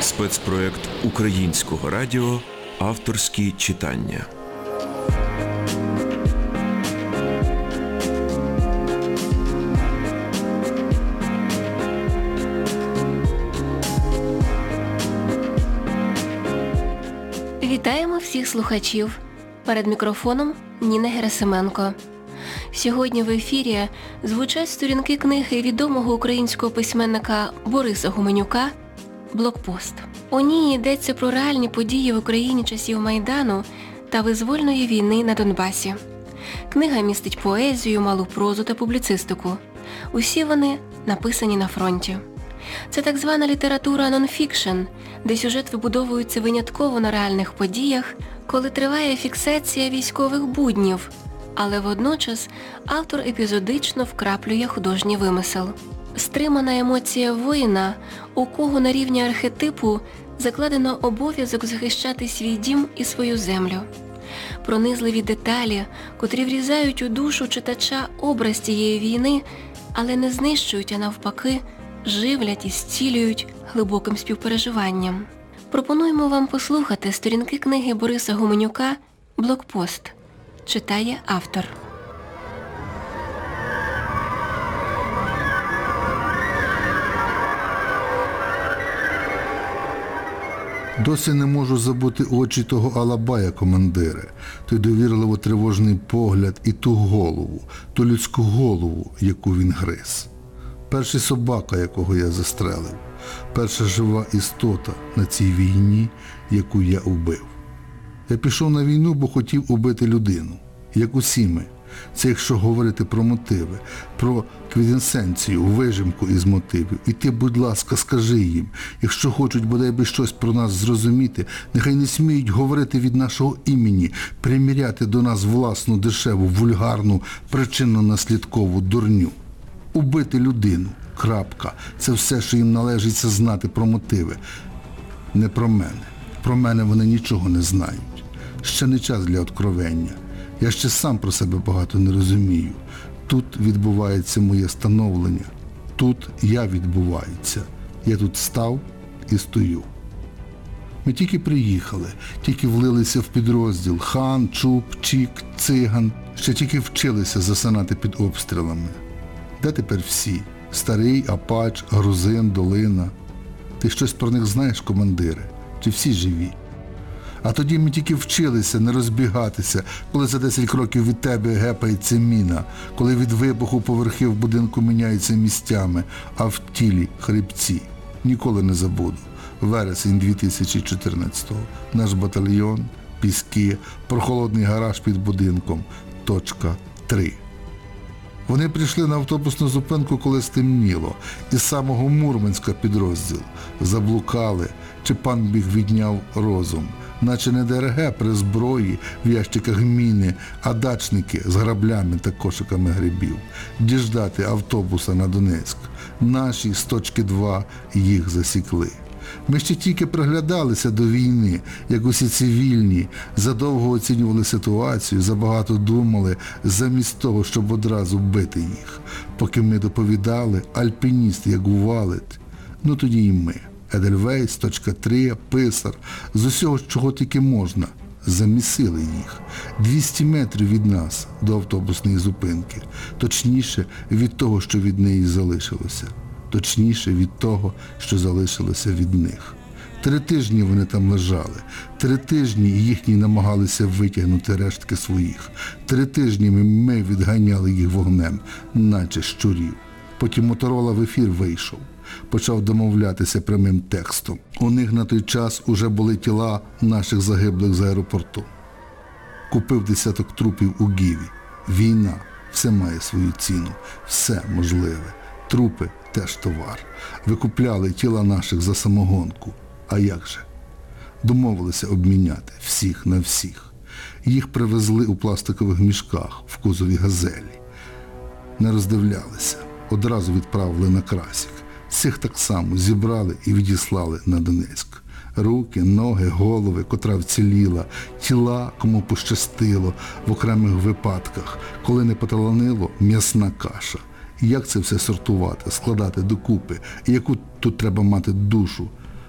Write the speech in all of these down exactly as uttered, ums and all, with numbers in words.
Спецпроект Українського радіо «Авторські читання». Вітаємо всіх слухачів. Перед мікрофоном Ніна Герасименко. Сьогодні в ефірі звучать сторінки книги відомого українського письменника Бориса Гуменюка «Блокпост». У ній йдеться про реальні події в Україні часів Майдану та визвольної війни на Донбасі. Книга містить поезію, малу прозу та публіцистику. Усі вони написані на фронті. Це так звана література нон-фікшн, де сюжет вибудовується винятково на реальних подіях, коли триває фіксація військових буднів, але водночас автор епізодично вкраплює художній вимисел. Стримана емоція воїна, у кого на рівні архетипу закладено обов'язок захищати свій дім і свою землю. Пронизливі деталі, котрі врізають у душу читача образ цієї війни, але не знищують, а навпаки, живлять і зцілюють глибоким співпереживанням. Пропонуємо вам послухати сторінки книги Бориса Гуменюка «Блокпост». Читає автор. Досі не можу забути очі того алабая командира, той довірливо-тривожний погляд і ту голову, ту людську голову, яку він гриз. Перший собака, якого я застрелив. Перша жива істота на цій війні, яку я убив. Я пішов на війну, бо хотів убити людину. Як усі ми. Це якщо говорити про мотиви, про квінтесенцію, вижимку із мотивів. І ти, будь ласка, скажи їм, якщо хочуть бодай би щось про нас зрозуміти, нехай не сміють говорити від нашого імені, приміряти до нас власну дешеву, вульгарну, причинно-наслідкову дурню. Убити людину. Крапка. Це все, що їм належиться знати про мотиви. Не про мене. Про мене вони нічого не знають. Ще не час для откровення. Я ще сам про себе багато не розумію. Тут відбувається моє становлення. Тут я відбуваюся. Я тут став і стою. Ми тільки приїхали, тільки влилися в підрозділ. Хан, Чуб, Чік, Циган. Ще тільки вчилися засинати під обстрілами. Де тепер всі? Старий, Апач, Грузин, Долина. Ти щось про них знаєш, командире? Чи всі живі? А тоді ми тільки вчилися не розбігатися, коли за десять кроків від тебе гепається міна, коли від вибуху поверхи в будинку міняються місцями, а в тілі хребці. Ніколи не забуду. Вересень дві тисячі чотирнадцятого. Наш батальйон, Піски, прохолодний гараж під будинком. Точка три. Вони прийшли на автобусну зупинку, коли стемніло. Із самого Мурманська підрозділ. Заблукали, чи пан біг відняв розум. Наче не ДРГ при зброї, в ящиках міни, а дачники з граблями та кошиками грибів. Діждати автобуса на Донецьк. Наші з точки два їх засікли. Ми ще тільки приглядалися до війни, як усі цивільні, задовго оцінювали ситуацію, забагато думали, замість того, щоб одразу бити їх. Поки ми доповідали, альпініст, як увалить, ну тоді і ми. Едельвейс, точка три, Писар, з усього, чого тільки можна, замісили їх. двісті метрів від нас до автобусної зупинки, точніше від того, що від неї залишилося. Точніше від того, що залишилося від них. Три тижні вони там лежали. Три тижні їхні намагалися витягнути рештки своїх. Три тижні ми відганяли їх вогнем, наче щурів. Потім Моторола в ефір вийшов. Почав домовлятися прямим текстом. У них на той час уже були тіла наших загиблих з аеропорту. Купив десяток трупів у Гіві. Війна. Все має свою ціну. Все можливе. Трупи теж товар. Викупляли тіла наших за самогонку. А як же? Домовилися обміняти всіх на всіх. Їх привезли у пластикових мішках в кузові «Газелі». Не роздивлялися. Одразу відправили на Красік. Цих так само зібрали і відіслали на Донецьк. Руки, ноги, голови, котра вціліла, тіла, кому пощастило, в окремих випадках. Коли не поталанило, м'ясна каша. І як це все сортувати, складати докупи, і яку тут треба мати душу,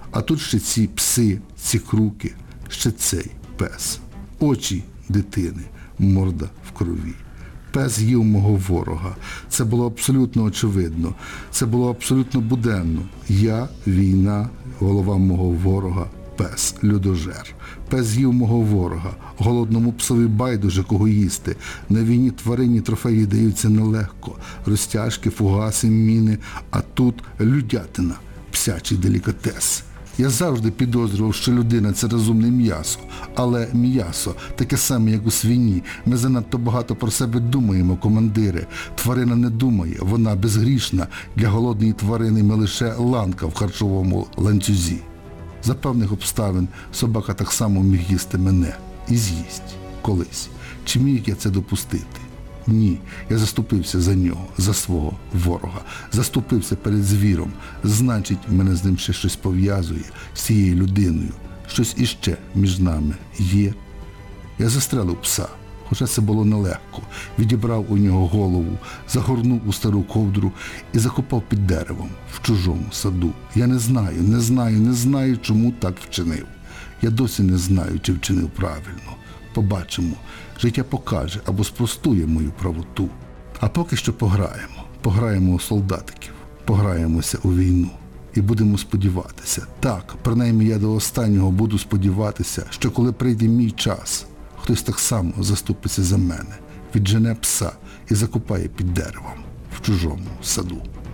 А тут ще ці пси, ці круки, ще цей пес. Очі дитини, морда в крові. Пес їв мого ворога. Це було абсолютно очевидно. Це було абсолютно буденно. Я, війна, голова мого ворога, пес, людожер. Пес з'їв мого ворога. Голодному псові байдуже кого їсти. На війні тваринні трофеї даються нелегко. Розтяжки, фугаси, міни. А тут людятина, псячий делікатес. Я завжди підозрював, що людина – це розумне м'ясо. Але м'ясо таке саме, як у свині. Ми занадто багато про себе думаємо, командири. Тварина не думає, вона безгрішна. Для голодної тварини ми лише ланка в харчовому ланцюзі. За певних обставин собака так само міг їсти мене. І з'їсть. Колись. Чи міг я це допустити? Ні, я заступився за нього, за свого ворога. Заступився перед звіром. Значить, мене з ним ще щось пов'язує, з цією людиною. Щось іще між нами є. Я застрелив пса, хоча це було нелегко. Відібрав у нього голову, загорнув у стару ковдру і закопав під деревом, в чужому саду. Я не знаю, не знаю, не знаю, чому так вчинив. Я досі не знаю, чи вчинив правильно. Побачимо. Життя покаже або спростує мою правоту. А поки що пограємо. Пограємо у солдатиків. Пограємося у війну. І будемо сподіватися. Так, принаймні я до останнього буду сподіватися, що коли прийде мій час, хтось так само заступиться за мене, віджене пса і закопає під деревом в чужому саду.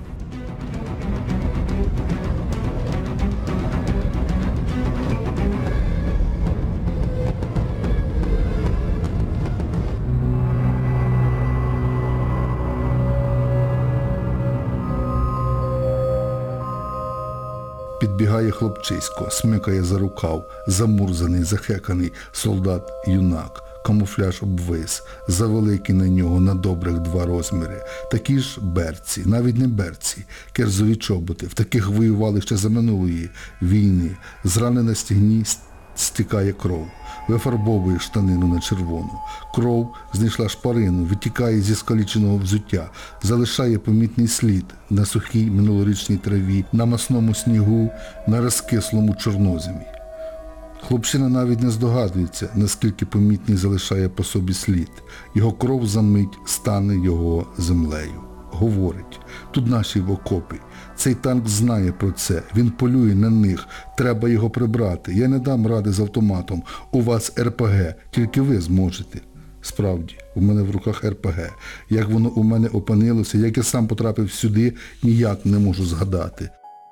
Підбігає хлопчисько, смикає за рукав, замурзаний, захеканий солдат-юнак. Камуфляж обвис, завеликий на нього на добрих два розміри. Такі ж берці, навіть не берці, керзові чоботи. В таких воювали ще за минулої війни. З рани на стегні стікає кров. Вифарбовує штанину на червону. Кров знайшла шпарину, витікає зі скаліченого взуття, залишає помітний слід на сухій минулорічній траві, на масному снігу, на розкислому чорноземі. Хлопчина навіть не здогадується, наскільки помітний залишає по собі слід. Його кров за мить стане його землею. Говорить, тут наші в окопі. Цей танк знає про це, він полює на них, треба його прибрати. Я не дам ради з автоматом, у вас ер пе ге, тільки ви зможете. Справді, у мене в руках ер пе ге. Як воно у мене опинилося, як я сам потрапив сюди, ніяк не можу згадати.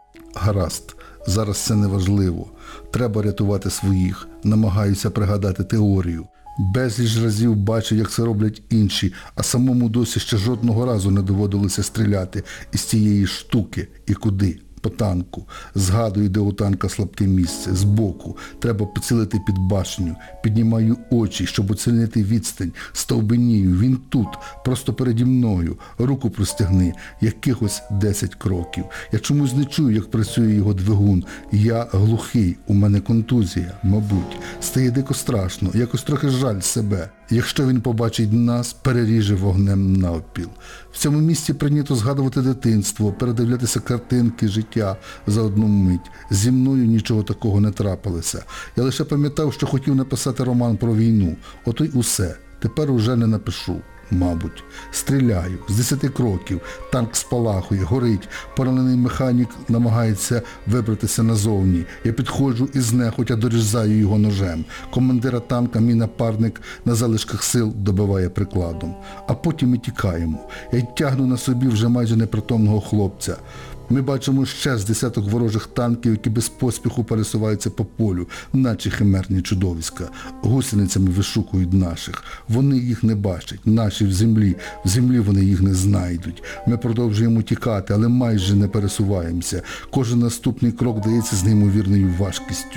Гаразд, зараз це не важливо. Треба рятувати своїх. Намагаюся пригадати теорію. Безліч разів бачу, як це роблять інші, а самому досі ще жодного разу не доводилося стріляти із цієї штуки. І куди? По танку. Згадую, де у танка слабке місце. Збоку. Треба поцілити під башню. Піднімаю очі, щоб оцінити відстань. Стовбенію. Він тут. Просто переді мною. Руку простягни. Якихось десять кроків. Я чомусь не чую, як працює його двигун. Я глухий. У мене контузія. Мабуть. Стає дико страшно. Якось трохи жаль себе. Якщо він побачить нас, переріже вогнем навпіл. В цьому місці прийнято згадувати дитинство, передивлятися картинки життя за одну мить. Зі мною нічого такого не трапилося. Я лише пам'ятав, що хотів написати роман про війну. Ото й усе. Тепер уже не напишу. Мабуть. Стріляю. З десяти кроків. Танк спалахує, горить. Поранений механік намагається вибратися назовні. Я підходжу і знехотя дорізаю його ножем. Командира танка мій напарник на залишках сил добиває прикладом. А потім ми тікаємо. Я тягну на собі вже майже непритомного хлопця. Ми бачимо ще з десяток ворожих танків, які без поспіху пересуваються по полю, наче химерні чудовиська. Гусеницями вишукують наших. Вони їх не бачать. Наші в землі. В землі вони їх не знайдуть. Ми продовжуємо тікати, але майже не пересуваємося. Кожен наступний крок дається з неймовірною важкістю.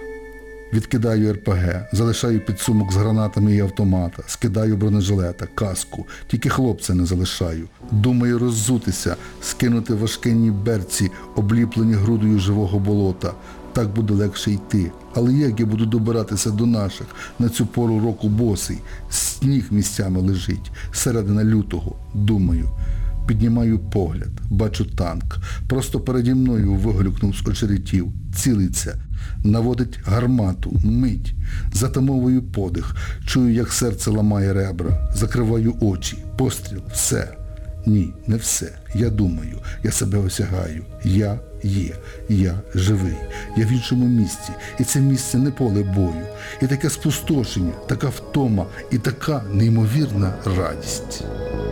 Відкидаю ер пе ге, залишаю підсумок з гранатами і автомата, скидаю бронежилета, каску, тільки хлопця не залишаю. Думаю роззутися, скинути важкенні берці, обліплені грудою живого болота. Так буде легше йти. Але як я буду добиратися до наших на цю пору року босий? Сніг місцями лежить, середина лютого. Думаю, Піднімаю погляд, бачу танк. Просто переді мною виглюкнув з очеретів, цілиться, наводить гармату, мить. Затамовую подих, чую, як серце ламає ребра, закриваю очі, постріл, все. Ні, не все. Я думаю, я себе осягаю. Я є, я живий, я в іншому місці. І це місце не поле бою. І таке спустошення, така втома і така неймовірна радість.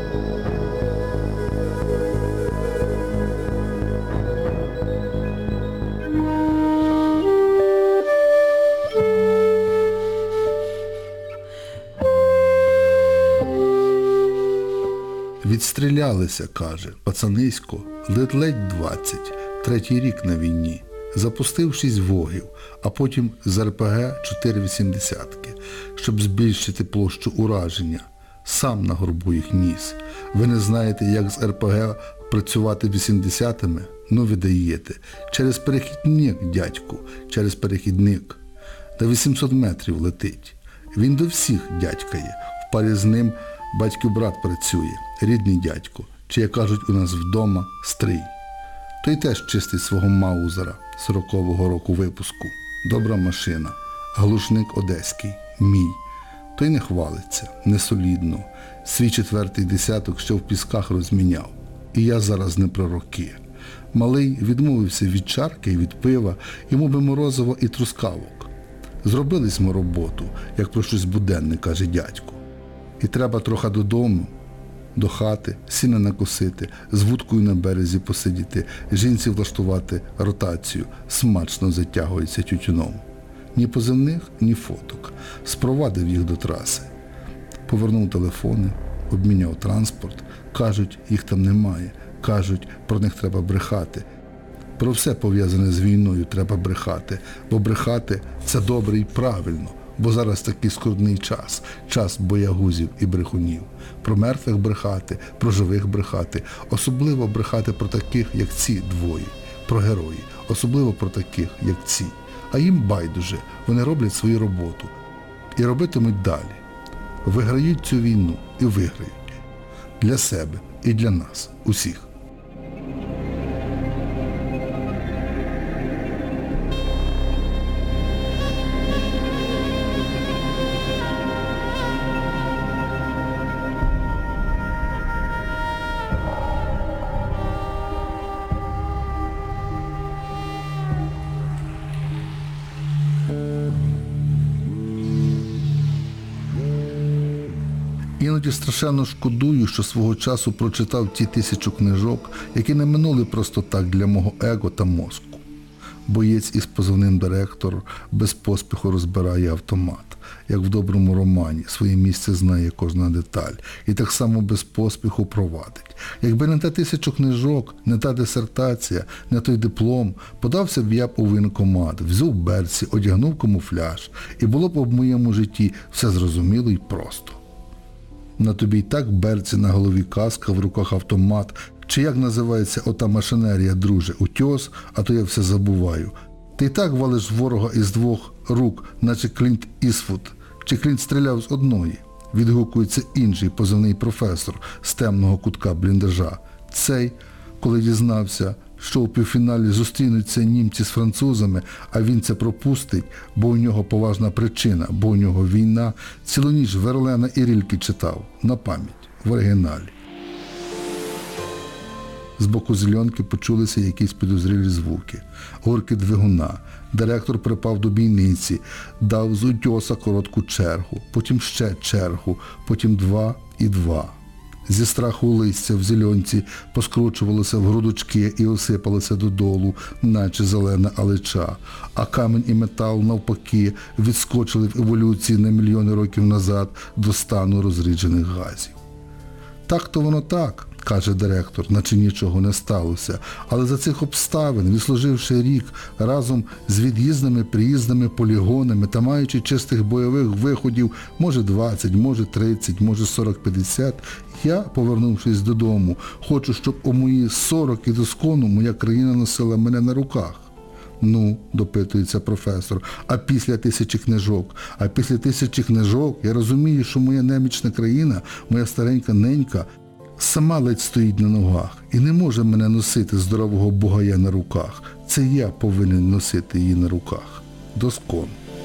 Відстрілялися, каже, пацанисько, ледь-ледь двадцять, третій рік на війні. Запустив шість вогів, а потім з ер пе ге чотири вісімдесятки, щоб збільшити площу ураження. Сам на горбу їх ніс. Ви не знаєте, як з ер пе ге працювати вісімдесятими? Ну, ви даєте. Через перехідник, дядьку, через перехідник. До вісімсот метрів летить. Він до всіх дядькає. В парі з ним батьків брат працює, рідний дядько, чи, як кажуть у нас вдома, стрий. Той теж чистить свого маузера сорокового року випуску. Добра машина, глушник одеський, мій. Той не хвалиться, не солідно. Свій четвертий десяток ще в пісках розміняв. І я зараз не про роки. Малий відмовився від чарки і від пива, йому би морозиво і трускавок. Зробили ми роботу, як про щось буденне, каже дядько. І треба трохи додому, до хати, сіна накосити, з вудкою на березі посидіти, жінці влаштувати ротацію, смачно затягується тютюном. Ні позивних, ні фоток. Спровадив їх до траси. Повернув телефони, обміняв транспорт. Кажуть, їх там немає. Кажуть, про них треба брехати. Про все пов'язане з війною треба брехати, бо брехати – це добре і правильно. Бо зараз такий скрутний час, час боягузів і брехунів. Про мертвих брехати, про живих брехати, особливо брехати про таких, як ці двоє, про герої, особливо про таких, як ці. А їм байдуже, вони роблять свою роботу. І робитимуть далі. Виграють цю війну і виграють. Для себе і для нас, усіх. Іноді страшенно шкодую, що свого часу прочитав ті тисячу книжок, які не минули просто так для мого его та мозку. Боєць із позивним «Директор» без поспіху розбирає автомат, як в доброму романі, своє місце знає кожна деталь, і так само без поспіху провадить. Якби не та тисячу книжок, не та дисертація, не той диплом, подався б я б у воєнкомат, взяв берці, одягнув камуфляж, і було б в моєму житті все зрозуміло і просто. На тобі й так берці, на голові каска, в руках автомат. Чи як називається ота машинерія, друже, утьос, а то я все забуваю. Ти й так валиш ворога із двох рук, наче Клінт Ісвуд. Чи Клінт стріляв з одної? Відгукується інший позивний професор з темного кутка бліндажа. Цей, коли дізнався, що у півфіналі зустрінуться німці з французами, а він це пропустить, бо у нього поважна причина, бо у нього війна, цілу ніч Верлена і Рільки читав, на пам'ять, в оригіналі. З боку зеленки почулися якісь підозрілі звуки. Гурки двигуна. Директор припав до бійниці, дав з утьоса коротку чергу, потім ще чергу, потім два і два. Зі страху листя в зеленці поскручувалося в грудочки і осипалося додолу, наче зелена алеча, а камінь і метал, навпаки, відскочили в еволюції на мільйони років назад до стану розріджених газів. Так-то воно так, каже директор, наче нічого не сталося, але за цих обставин, відслуживши рік разом з від'їзними, приїзними полігонами та маючи чистих бойових виходів, може двадцять, може тридцять, може сорок-п'ятдесят, я, повернувшись додому, хочу, щоб у мої сорок і доскону моя країна носила мене на руках. Ну, допитується професор, а після тисячі книжок? А після тисячі книжок я розумію, що моя немічна країна, моя старенька ненька, Сама ледь стоїть на ногах і не може мене носити здорового бугая на руках. Це я повинен носити її на руках. Доскон.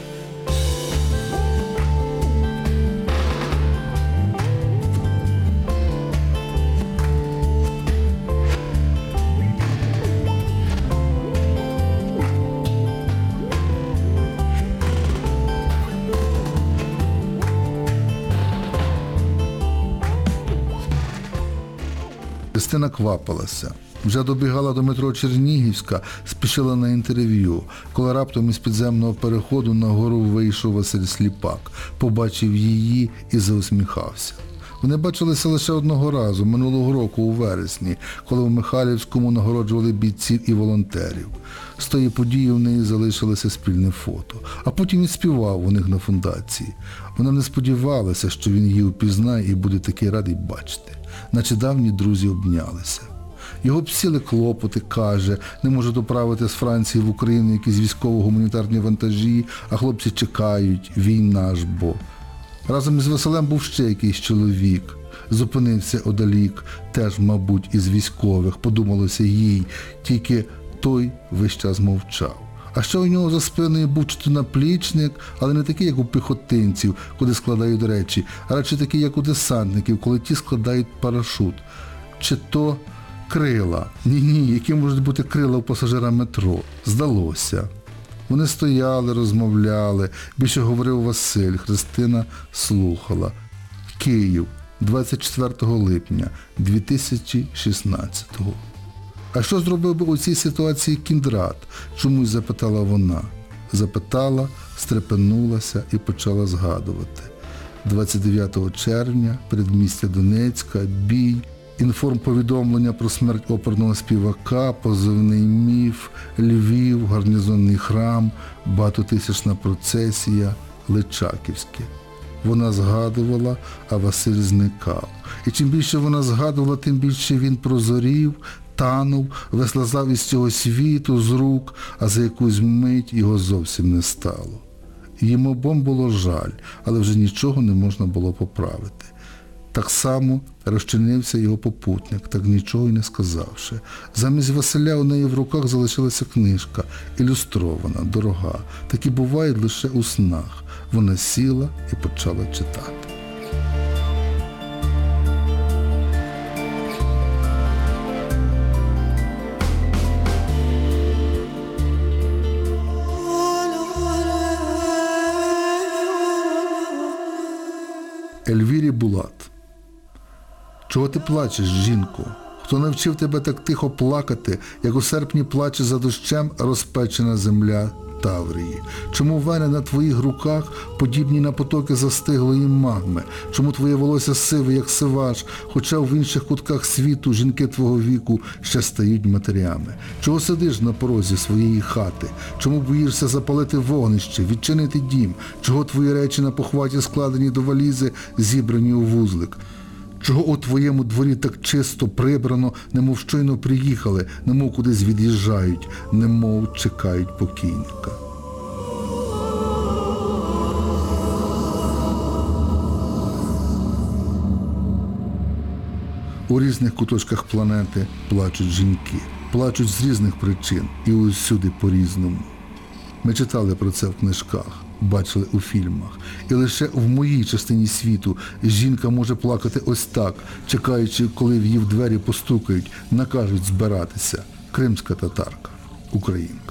Христина квапилася. Вже добігала до метро Чернігівська, спішила на інтерв'ю, коли раптом із підземного переходу на гору вийшов Василь Сліпак, побачив її і заусміхався. Вони бачилися лише одного разу, минулого року у вересні, коли в Михайлівському нагороджували бійців і волонтерів. З тої події в неї залишилося спільне фото. А потім він співав у них на фундації. Вона не сподівалася, що він її впізнає і буде такий радий бачити. Наче давні друзі обнялися. Його обсіли клопоти, каже, не може доправити з Франції в Україну якісь військово-гуманітарні вантажі, а хлопці чекають, війна ж бо. Разом із Василем був ще якийсь чоловік. Зупинився одалік, теж, мабуть, із військових, подумалося їй, тільки той весь час мовчав. А ще у нього за спиною був чи то наплічник, але не такий, як у піхотинців, куди складають речі, а радше такий, як у десантників, коли ті складають парашут. Чи то крила. Ні-ні, які можуть бути крила у пасажира метро. Здалося. Вони стояли, розмовляли, більше говорив Василь, Христина слухала. Київ, двадцять четвертого липня дві тисячі шістнадцятого. А що зробив би у цій ситуації Кіндрат? Чомусь запитала вона. Запитала, стрепенулася і почала згадувати. двадцять дев'ятого червня, передмістя Донецька, бій, інформповідомлення про смерть оперного співака, позивний міф, Львів, гарнізонний храм, багатотисячна процесія, Личаківське. Вона згадувала, а Василь зникав. І чим більше вона згадувала, тим більше він прозорів, танув, вислизав із цього світу з рук, а за якусь мить його зовсім не стало. Їм обом було жаль, але вже нічого не можна було поправити. Так само розчинився його попутник, так нічого й не сказавши. Замість Василя у неї в руках залишилася книжка, ілюстрована, дорога. Такі бувають лише у снах. Вона сіла і почала читати. Ельвірі Булат. Чого ти плачеш, жінко? Хто навчив тебе так тихо плакати, як у серпні плаче за дощем розпечена земля Таврії? Чому вени на твоїх руках подібні на потоки застиглої магми? Чому твоє волосся сиве, як сиваш, хоча в інших кутках світу жінки твого віку ще стають матерями? Чого сидиш на порозі своєї хати? Чому боїшся запалити вогнище, відчинити дім? Чого твої речі на похваті складені до валізи, зібрані у вузлик? Чого у твоєму дворі так чисто прибрано, немов щойно приїхали, немов кудись від'їжджають, немов чекають покійника? У різних куточках планети плачуть жінки. Плачуть з різних причин і усюди по-різному. Ми читали про це в книжках, бачили у фільмах. І лише в моїй частині світу жінка може плакати ось так, чекаючи, коли в її в двері постукають, накажуть збиратися. Кримська татарка, українка.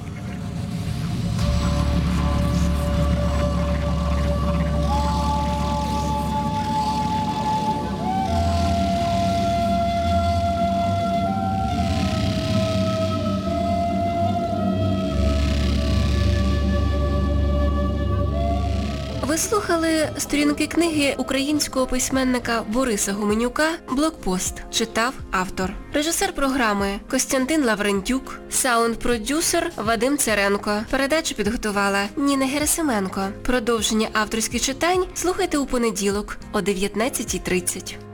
Ви слухали сторінки книги українського письменника Бориса Гуменюка «Блокпост». Читав автор. Режисер програми Костянтин Лаврентюк, саунд-продюсер Вадим Царенко. Передачу підготувала Ніна Герасименко. Продовження авторських читань слухайте у понеділок о дев'ятнадцятій тридцять.